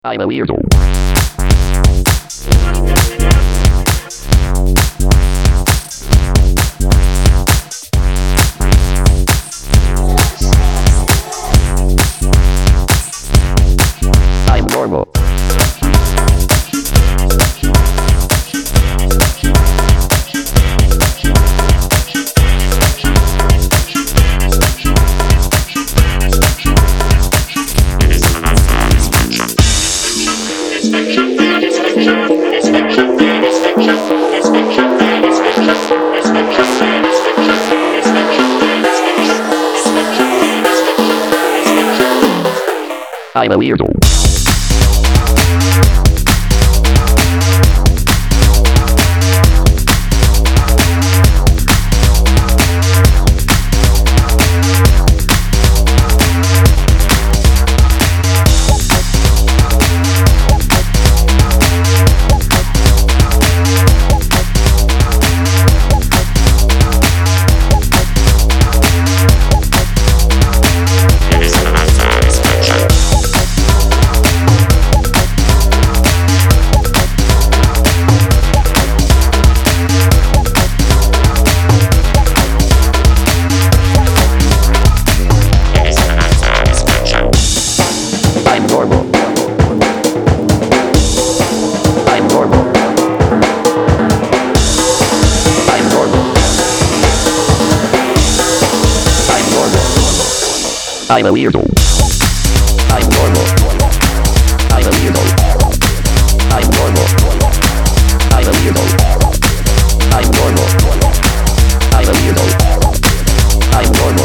I'm a weirdo. I'm normal. I'm a weirdo. I'm normal. I'm normal. I'm normal. I'm normal. I'm a weirdo. I'm normal. I'm a weirdo. I'm normal. I'm a weirdo. I'm normal. I'm a weirdo. I'm normal.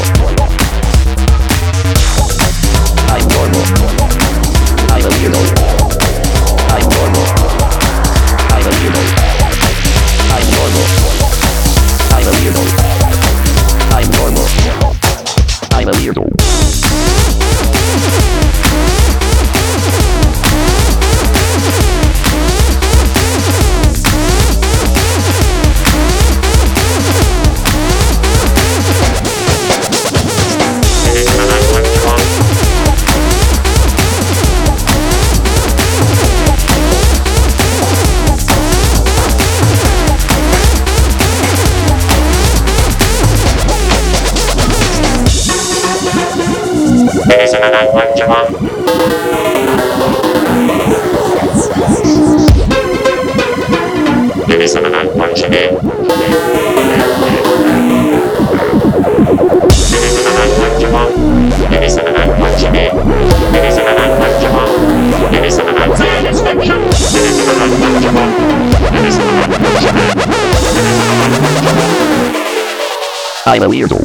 I'm normal. I'm a weirdo. I'm normal. I'm a weirdo. I'm normal. I'm a weirdo. I'm normal. I'm a weirdo. I'm a weirdo.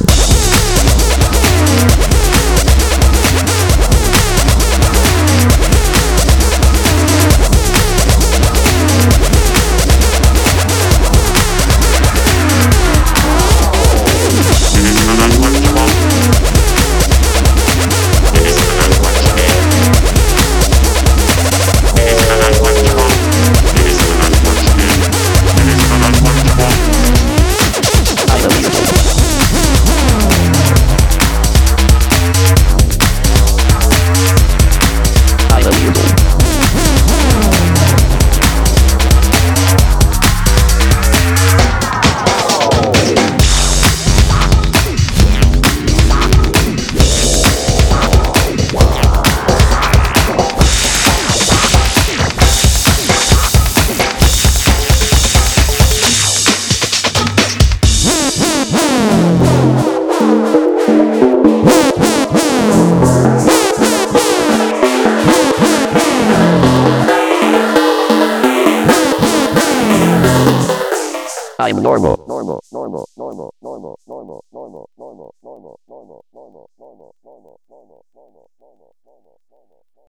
I'm normal. Normal. Normal. Normal. Normal. Normal. Normal. Normal. Normal. Normal. Normal. Normal. Normal. Normal. Normal. Normal. Normal. Normal.